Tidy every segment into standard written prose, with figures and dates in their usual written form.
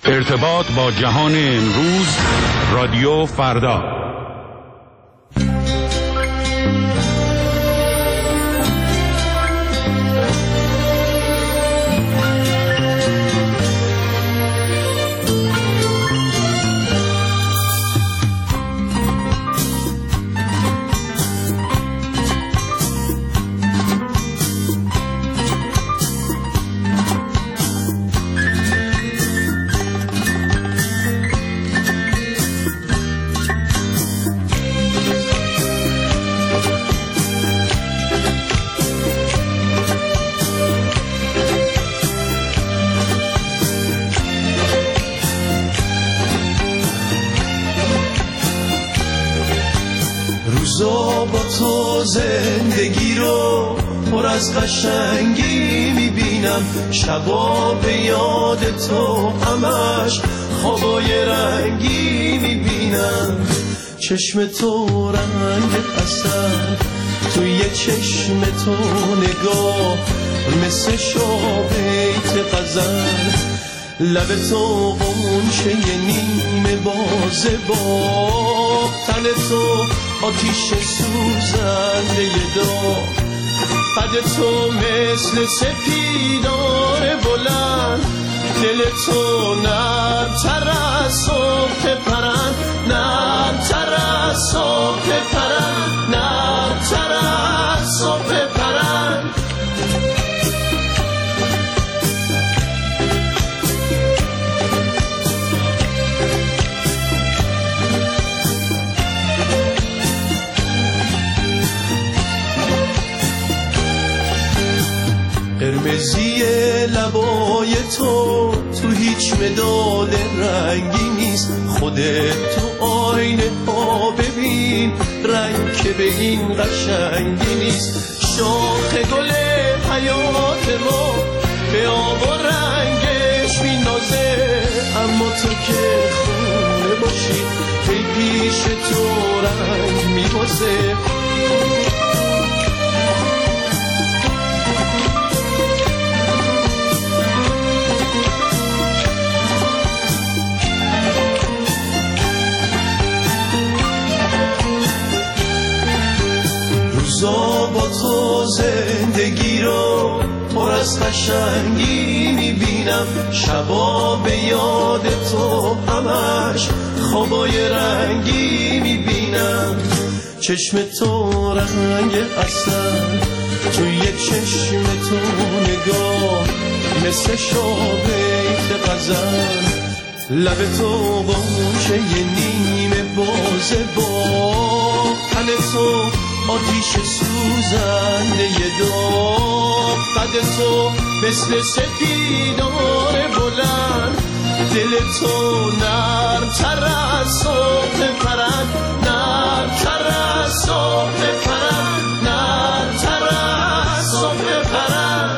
ارتباط با جهان امروز، رادیو فردا. روزا با تو زندگی رو پر از قشنگی میبینم، شبا به یاد تو همش خوابای رنگی میبینم. چشم تو رنگ عسل، توی چشم تو نگاه مثل شابیت غزل، لب تو غنچه نیمه بازه با تن تو آتیش سوزنده داغ، قد تو مثل سپیدار بلند، دل تو نرم‌تر از صبح پرند، نرم‌تر از صبح پرند، نرم‌تر از صبح پرند. قرمزی لبای تو هیچ مداد رنگی نیست، خودت تو آینه ها ببین رنگ که به این قشنگی نیست. شاخ گل حیات ما به آب و رنگش مینازه، اما تو که خونه باشی ای پیش تو رنگ میبازه. روزا با تو زندگی رو پر از قشنگی میبینم، شبا به یاد تو همش خوابای رنگی میبینم. چشم تو رنگ عسل، توی چشم تو نگاه مثل شابیت غزل، لب تو غنچه نیمه بازه با تن تو آتیش سوزنده داغ، قد تو مثل سپیدار بلند، دل تو نرم‌تر از صبح پرند، نرم‌تر از صبح پرند، نرم‌تر از صبح پرند.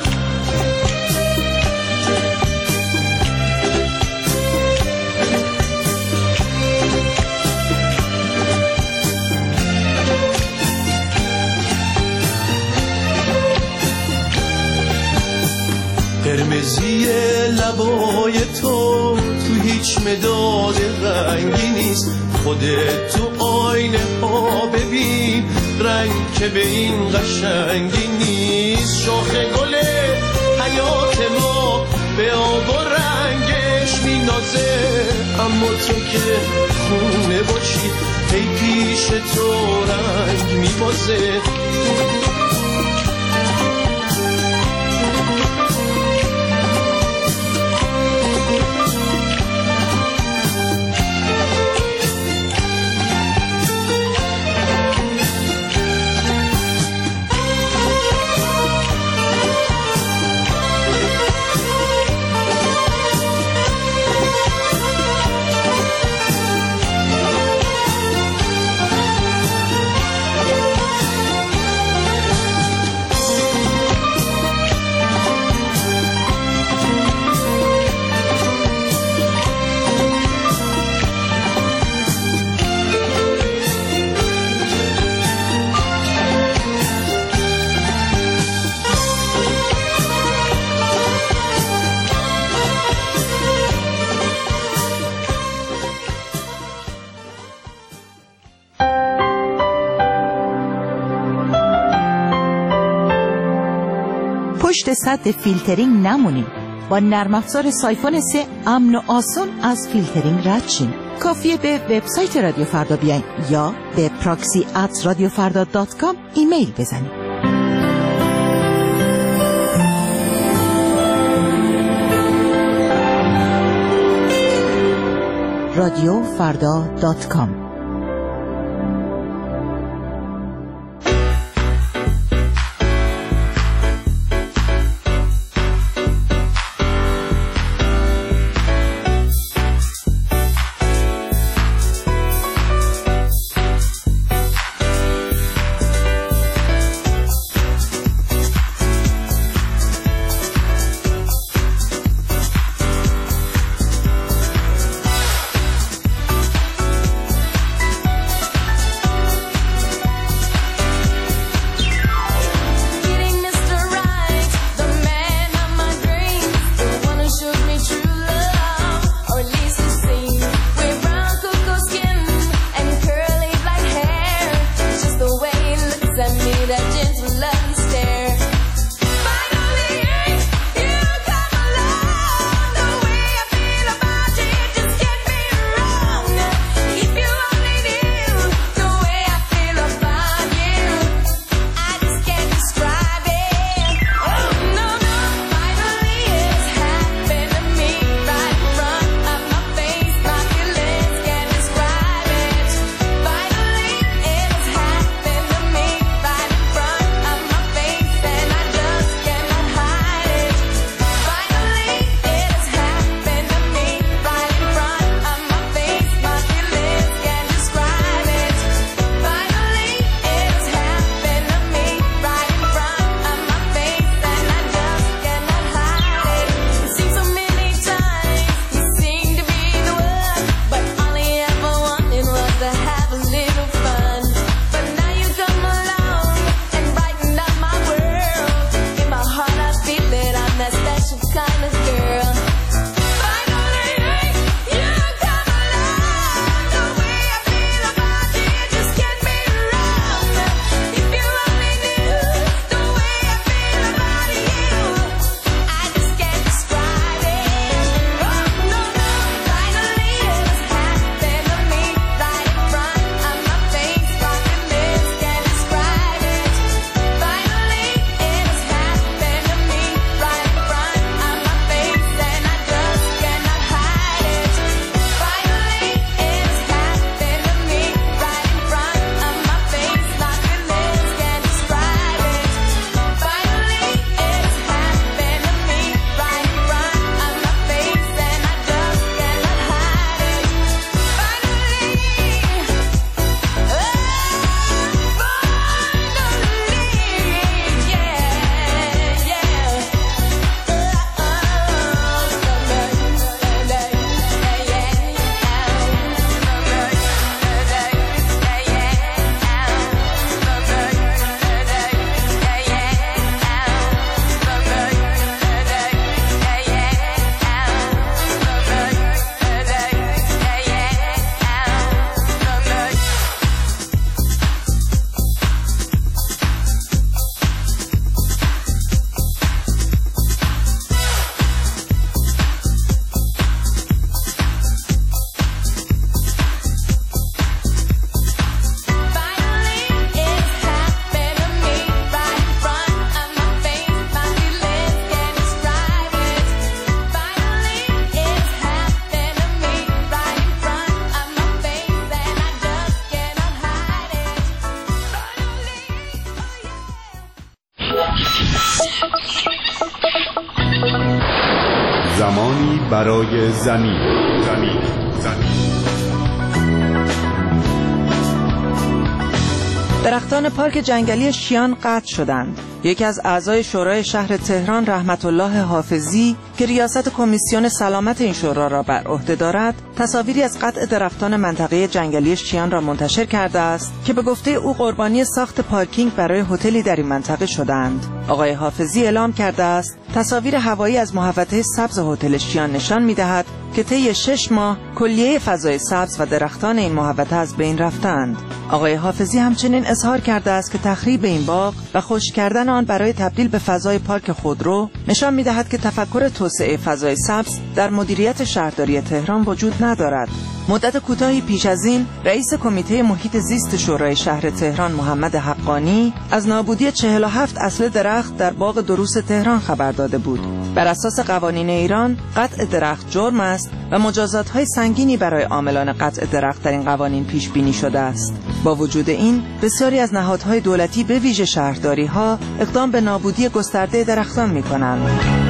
قرمزی لبای تو هیچ مداد رنگی نیست، خودت تو آینه ها ببین رنگ که به این قشنگی نیست. شاخ گل حیات ما به آب و رنگش مینازه، اما تو که خونه باشی ای پیش تو رنگ میبازه. پشت سد فیلترینگ نمونیم. با نرم افزار سایفون 3 امن و آسان از فیلترینگ رد شیم. کافیه به وبسایت رادیو فردا بیاین یا به proxy@radiofarda.com ایمیل بزنید. radiofarda.com زمانی برای زمین. درختان پارک جنگلی شیان قطع شدند. یکی از اعضای شورای شهر تهران رحمت الله حافظی که ریاست کمیسیون سلامت این شورا را بر عهده دارد، تصاویری از قطع درختان منطقه جنگلی شیان را منتشر کرده است که به گفته او قربانی ساخت پارکینگ برای هتلی در این منطقه شدند. آقای حافظی اعلام کرده است تصاویر هوایی از محوطه سبز هتل شیان نشان می‌دهد که طی 6 ماه کلیه فضای سبز و درختان این محوطه از بین رفتند. آقای حافظی همچنین اظهار کرده است که تخریب این باغ و خشک کردن آن برای تبدیل به فضای پارک خودرو نشان می‌دهد که تفکر توسعه فضای سبز در مدیریت شهرداری تهران وجود ندارد. مدت کوتاهی پیش از این رئیس کمیته محیط زیست شورای شهر تهران محمد حقانی از نابودی 47 اصل درخت در باغ دروس تهران خبر داده بود. بر اساس قوانین ایران قطع درخت جرم است و مجازات‌های سنگینی برای عاملان قطع درخت در این قوانین پیش بینی شده است. با وجود این بسیاری از نهادهای دولتی به ویژه شهرداری‌ها اقدام به نابودی گسترده درختان می‌کنند.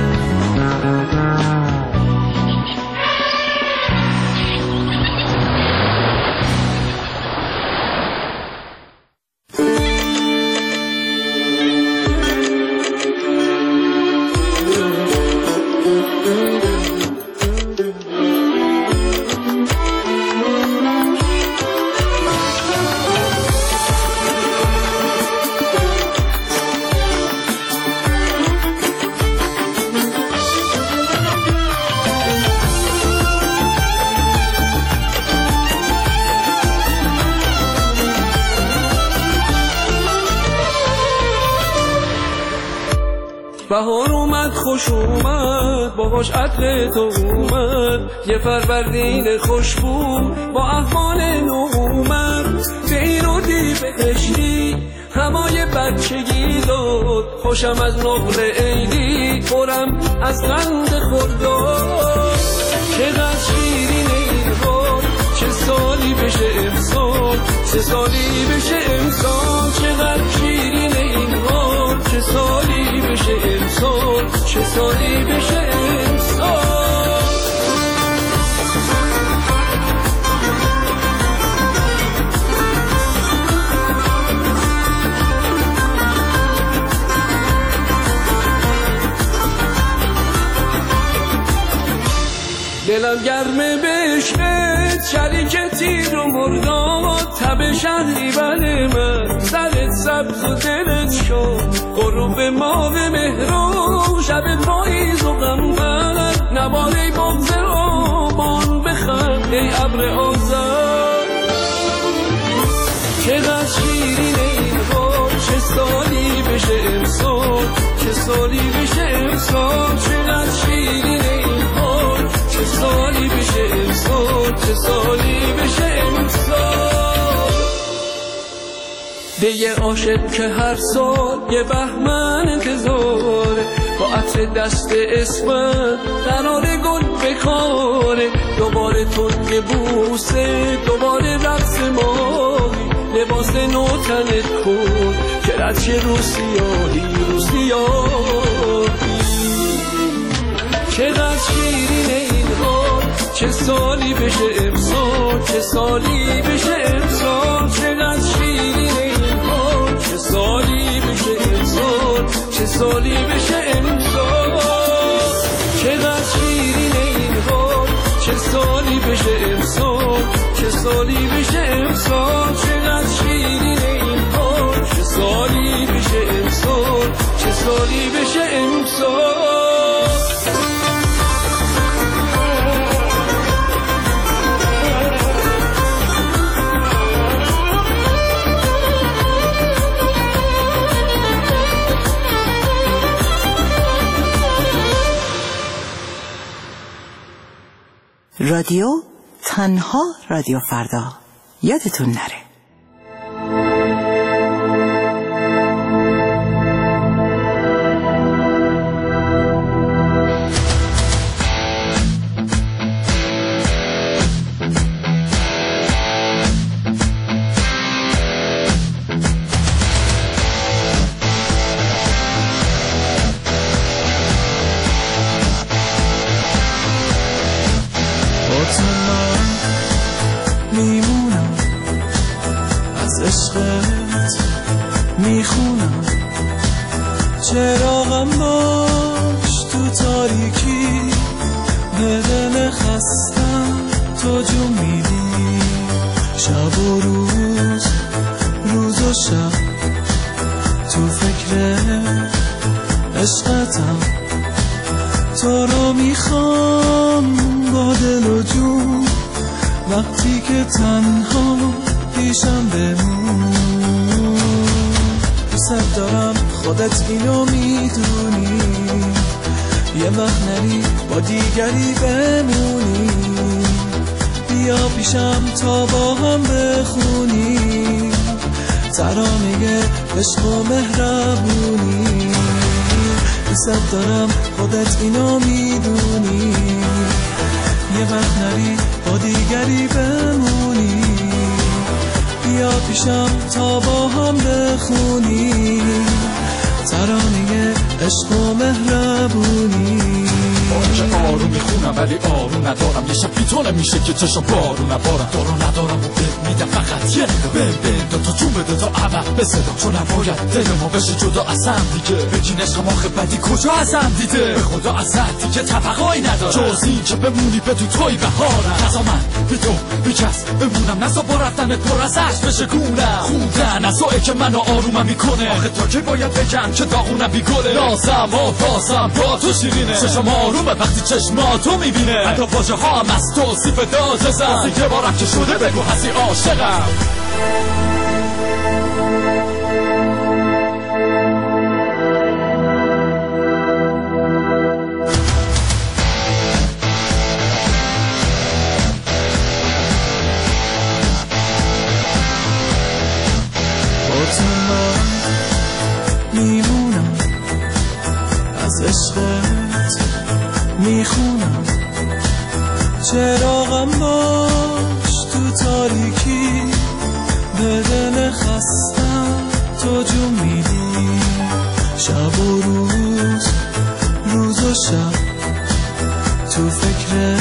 بهار اومد خوش اومد باهاش عطر تو اومد یه فروردین خوشبو با احوال نو اومد به این رو دی بهشتی همای بچگی داد خوشم از نقل عیدی خورم از قند خورداد چقدر شیرین این حال چه سالی بشه امسال 3 سالی بشه امسال چقدر شیرین این حال چه سالی بشه امسال چه سالی بشه امسال دلم گرمه بشقت شریک تیر و مرداد تب شهری بل من سرت سبز و دلت شد غروب ماه مهرو شب پاییز و غمبر نباره بغض آبان بخند ای ابر آذر چقدر شیرین این حال چه سالی بشه امسال چه سالی بشه امسال چقدر شیرین این حال چه سالی بشه امسال چه سالی بشه امسال به یه عاشق که هر سال یه بهمن انتظاره با عطر دست اسمت قرار گل بکاره دوباره ترک بوسه دوباره رقص ماهی لباس نو تنت کن که رچه روسیاهی چقدر شیرین این حال چه سالی بشه امسال چه سالی بشه امسال چقدر شیرین این حال چه سالی بشه امسال چه سالی بشه امسال چقدر شیرین این حال چه سالی بشه امسال چه سالی بشه امسال چقدر شیرین این حال چه سالی بشه امسال چه سالی بشه امسال رادیو تنها رادیو فردا یادتون نره. چراغم باش تو تاریکی به دل خستم تو جون میدی شب و روز روز و شب تو فکر عشقتم تو رو میخوام با دل و جون وقتی که تنها پیشم بمون دوست دارم خودت اینو میدونی یه وقت نری با دیگری بمونی بیا پیشم تا با هم بخونی ترانه عشق و مهربونی دوست دارم خودت اینو میدونی یه وقت نری با دیگری بمونی بیا پیشم تا با هم بخونی ترانه عشق و مهربونی که آروم میخونم ولی آروم ندارم یه شب بیتونه میشه که چشم بارون نبارم دارو ندارم و میدم فقط یه نگاه بین تا جون بده تا عبر بسدم چون نباید دل ما بشه جدا از هم دیگه بگین عشق آخه بدی کجا از هم دیده به خدا از هم دیگه طبقایی ندارم جز این که بمونی بدون توی بهارم نزا من بی تو بی کس بمونم نزا با رفتنت پر از عشق بشه گونم خوندن نزایی که منو آرومم میکنه آخه تا که باید بگم که داغونم بی گله لازم و فازم با تو شیرینه چشم آرومه وقتی چشماتو میبینه حتی واژه ها هم از توصیف داجزم یه بارم که شده بگو هستی عاشقم میمونم از عشقت میخونم چراغم باش تو تاریکی به دل خستم تو جون میدی شب و روز روز و شب تو فکر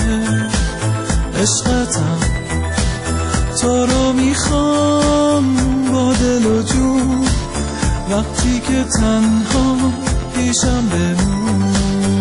عشقتم تو رو میخوام با دل و جون وقتی که تنها پیشم بمون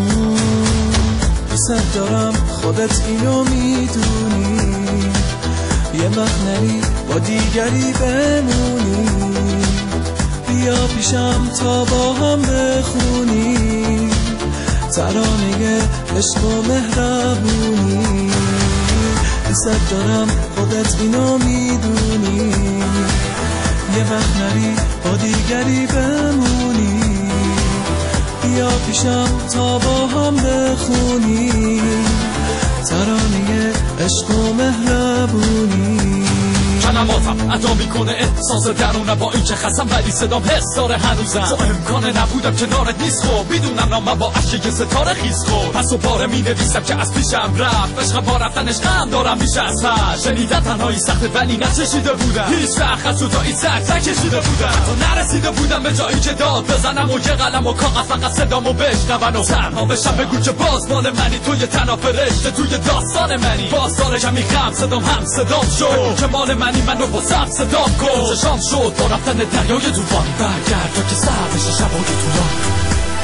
دوست دارم خودت اینو میدونی یه وقت نری با دیگری بمونی بیا پیشم تا با هم بخونی ترانه عشق و مهربونی دوست دارم خودت اینو میدونی یه وقت نری با دیگری بمونی بیا پیشم تا با هم بخونی ترانه عشق و مهربونی کلماتم ادا میکنه احساس درونه با این که خستم ولی صدام حس داره هنوزم تو امکانه نبودم کنارت نیست خب میدونم نام با عشق ستاره خیز خب پس و باره مینویسم که از پیشم رفت عشق با رفتن عشقم دارم میشه از من شنیدن تنهایی سخته ولی نچشیده بودم هیچ وقت از جدایی سگ نکشیده بودم تو نرسیده بودم به جایی که داد بزنم و یه قلم و کاغذ فقط صدامو بشنون و تنها بشم بگو که باز مال منی توی تنها فرشته توی داستان منی باز داره کمی غم صدام هم صدام شد که مال منی منو با سب صدام کن چشام شد با رفتن دریای طوفان برگرد تا که سر بشه شبای طولان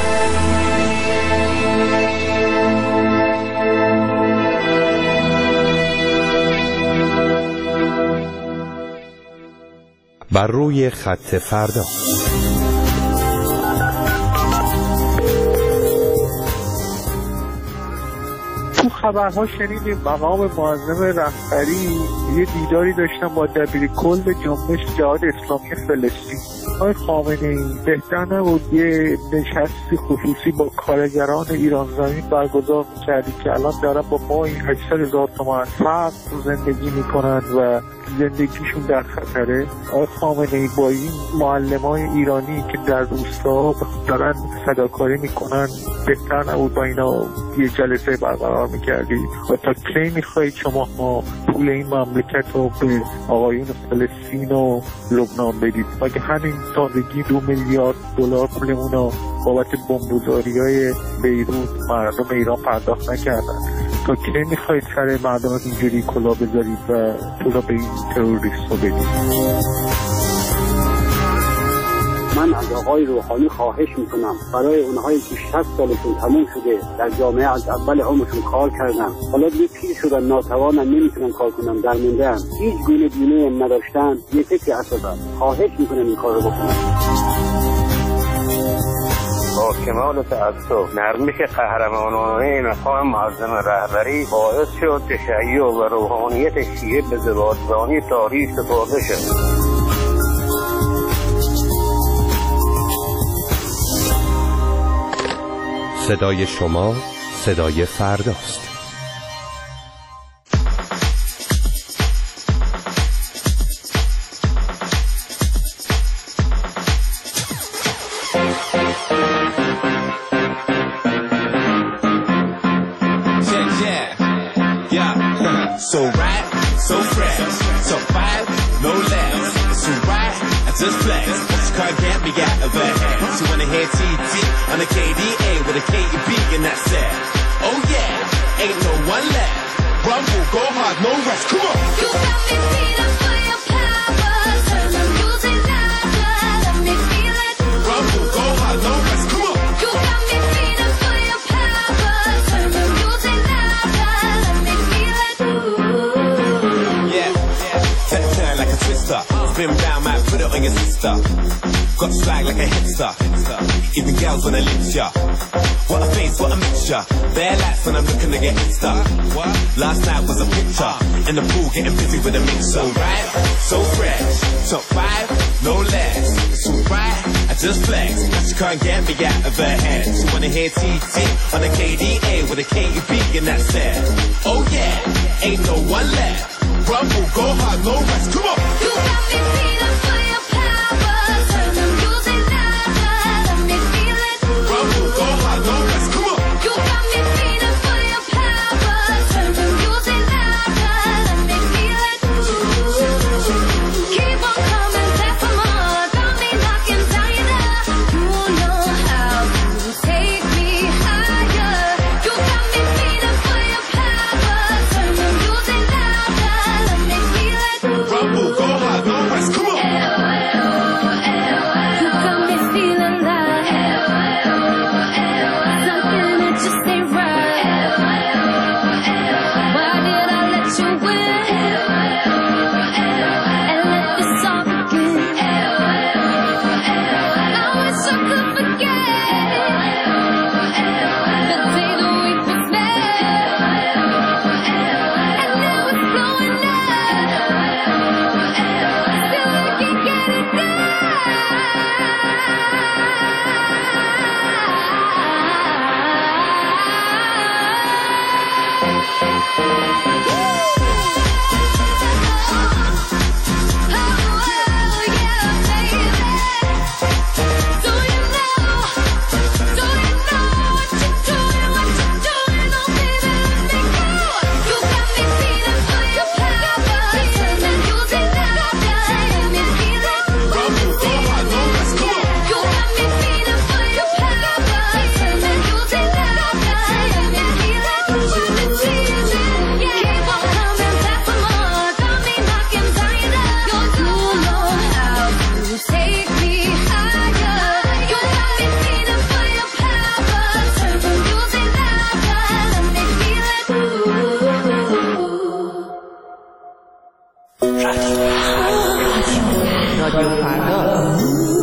بر روی خط فردا تو خبرها شنیدیم مقام معظم رهبری یه دیداری داشتن با دبیر کل جنبش جهاد اسلامی فلسطین. آقای خامنه‌ای بهتر نبود یه نشستی خصوصی با کارگران ایران زمین برگزار می‌کردی که الان دارن با ماهی 800,000 تومان فقر زندگی میکنن و زندگیشون در خطره. آقای خامنه‌ای با این معلمای ایرانی که در روستاها دارن فداکاری میکنن بهتر نبود با اینا یه جلسه برقرار میکردی و تا کی میخواهید شما ما پول این مملکت رو به آقایون فلسطین و لبنان بدید؟ مگه همین تازگی 2 میلیارد دلار پولمون رو بابت بمبگذاری‌های بیروت مردم ایران پرداخت نکردن. تا کی میخواهید سر مردم اینجوری کلا بذارید و پولا به این تروریست رو بدید؟ من از آقای روحانی خواهش میکنم برای اونهایی که 60 سالشون تموم شده در جامعه از اول عمرشون کار کردن، حالا دیگه پیر شدن، ناتوانن، نمیتونن کار کنن، درموندن، هیچ گونه بیمه نداشتن، یه فکر اساسا خواهش میکنم این کار رو بکنن. با کمال تأسف نرمش قهرمانانه مقام معظم رهبری باعث شد تشیع و روحانیت شیعه به زبادرانی تاریخ سپرده شد. صدای شما صدای فرداست. So right, so fresh, so five, no less. So right, I just flex. This car can't be got of a head. So when I hear TT on the KDA with a KEB and that's it. Oh yeah, ain't no one left. Rumble, go hard, no rest. Come on. You got me feeling for your power. Turn the music louder, let me feel it. Rumble, go hard, no rest. Come on. You got me feeling for your power. Turn the music louder, let me feel it. Turn like a twister. Spin round, might put it on your sister. Got swag like a hipster. Even girls wanna lift ya. What a face, what a mixture. Bare lights when I'm looking to get Insta. Last night was a picture. In the pool getting busy with a mixer. So right, so fresh. Top 5, no less. So right, I just flex. But you can't get me out of her head. She wanna hear TT on the KDA with a KEB and that's it. Oh yeah, ain't no one left. Rumble, go hard, no rest. Come on. You got me feeling for your power. Turn the music louder, let me feel it. Rumble, go hard, no rest. Come on. You got me feeling for your power. Turn the music louder, let me feel it. Keep on coming back for more. Got me knocking down your door. You know how to take me higher. You got me feeling for your power. Turn the music louder, let me feel it. Rumble, go hard, no rest. Come on. You got me feeling like something that just ain't right. Why did I let you win and let this all begin? I wish I could forget the day that we was met, and now it's blowing up. Still I can't get it down. Take me higher. You got me feeling for your power. Turn the music louder, let me feel it. رادیو فردا.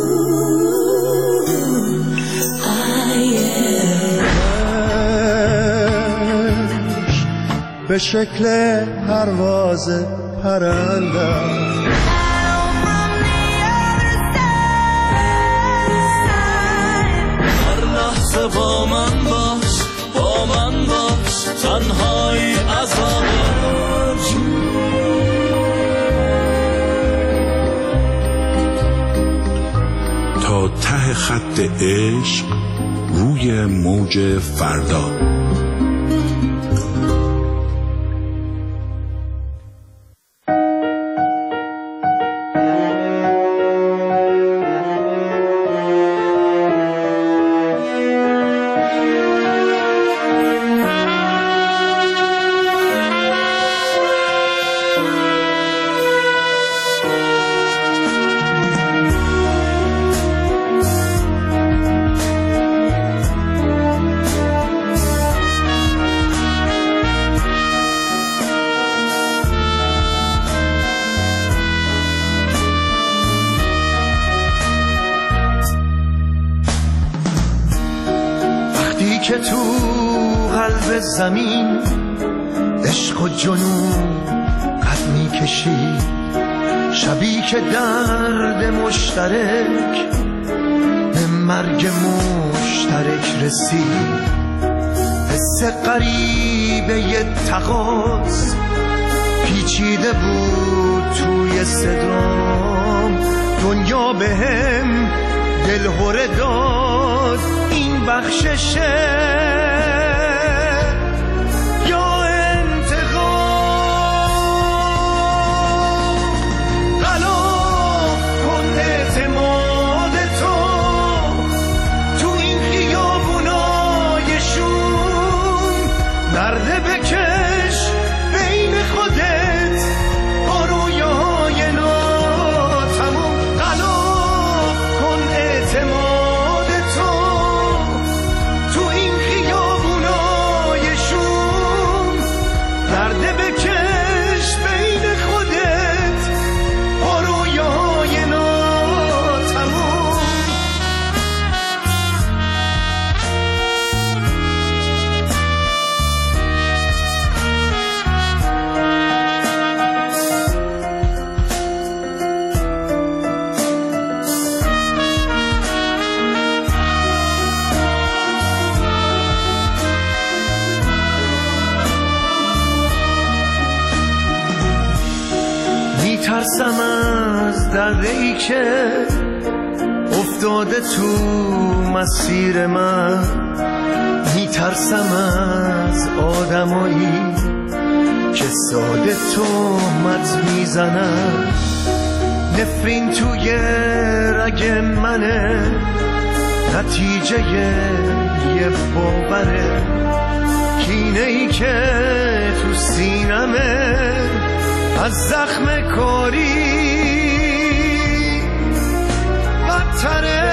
به شکل پرواز پرنده با من باش تنهایی عذاب تا ته خط عشق روی موج فردا. که تو قلب زمین عشق و جنون قد میکشی، شبی که درد مشترک به مرگ مشترک رسید. حس غریبه ی تقاص پیچیده بود توی صدام، دنیا به هم دلهوره داد این بخششه یا انتقام. غلاف کن اعتماد تو تو این خیابونای شوم، نرده بکش بین خودت با رویاهای ناتموم. غلاف کن اعتماد تو تو این خیابونای شوم، نرده بکش بین خودت با رویاهای ناتموم. میترسم از درده‌ای که افتاده تو مسیر من، میترسم از آدمایی که ساده تهمت میزنن. نفرین توی رگ منه، نتیجه یه باوره، کینه‌ای که تو سینمه از زخم کاری بدتره.